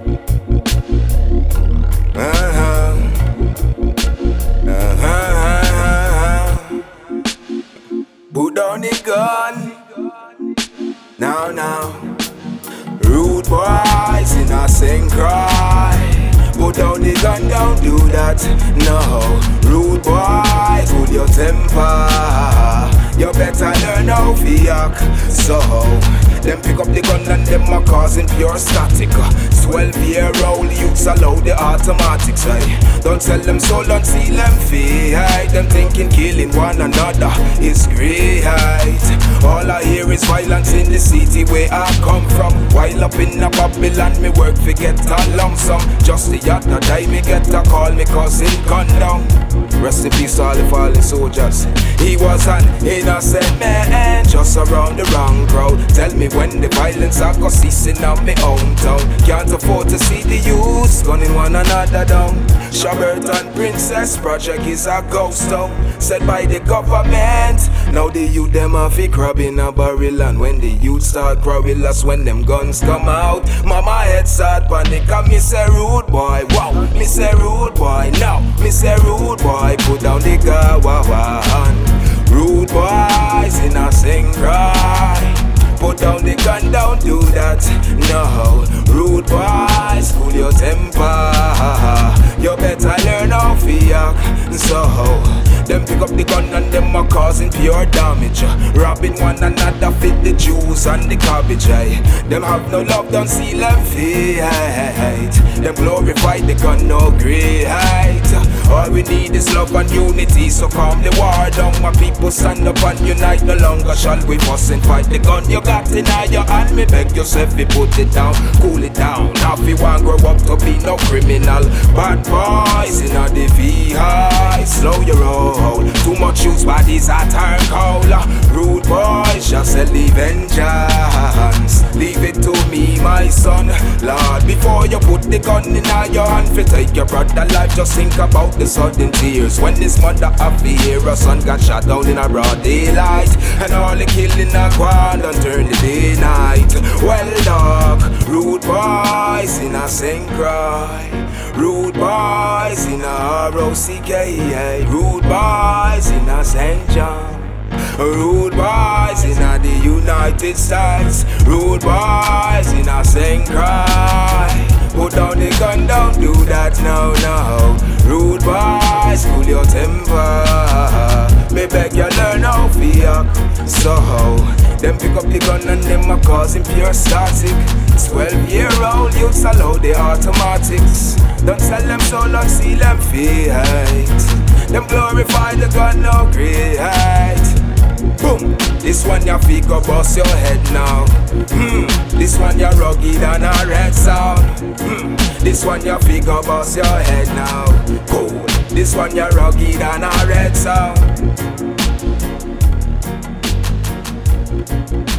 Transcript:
Uh-huh. Uh-huh. Put down the gun. Now. Rude boys in a sing cry. Put down the gun, don't do that. No. Rude boy, cool your temper. You better learn how to act. So them pick up the gun and them are causing pure static. 12-year-old youths allow the automatic say. Don't tell them so, don't see them fight. Them thinking killing one another is great. All I hear is violence in the city where I come from. While up in a Babylon, me work for get a lump sum. Just the other day me get a call, me cousin gunned down. Rest in peace to all the fallen soldiers. He was an innocent man, just around the wrong crowd. Tell me when the violence I go ceasing on me hometown. Can't afford to see the youths gunning one another down. Shabberton Princess Project is a ghost town, set by the government. Now the youth them have a crab in a barrel, and when the youth start growing, that's when them guns come out. Mama head start panic and me say rude boy, wow, me say rude boy, now me say rude boy, put down the gun. Rude boys in a sing cry. Put down the gun, don't do that. No, rude boys, cool your temper. You better learn how to act. So them pick up the gun and them are causing pure damage. Robbing one another, fit the juice and the cabbage. Them have no love, don't see them fight. Them glorify the gun, no great. All we need is love and unity, so calm the war down. My people stand up and unite, no longer shall we fuss and fight. The gun you got in your hand, me beg yourself to put it down, cool it down. Now if you want grow up to be no criminal, bad boys in a the V-high, slow your roll. Too much use bodies are turn cold. Rude boys shall sell the vengeance. Leave it to me, my son. Lord, before you put the gun in your hand for take your brother life, just think about the sudden tears when this mother of the hear her son got shot down in a broad daylight, and all the killing a quad and turn the day night. Well dog, rude boys in a sing cry. Rude boys in a ROCK. Rude boys in a St. John. Rude boys in a the United States. Rude boys in a sing cry. Put down the gun, don't do that, no. Rude boys, cool your temper. Me beg you learn how to act. So them pick up the gun and them are causing pure static. 12-year-old youths allow the automatics. Don't tell them so, don't see them fight. Them glorify the gun, no great. Boom, this one your feet go bust your head now. This one you're rugged and a red sound. This one your feet go bust your head now. Cool, this one you're rugged and a red sound.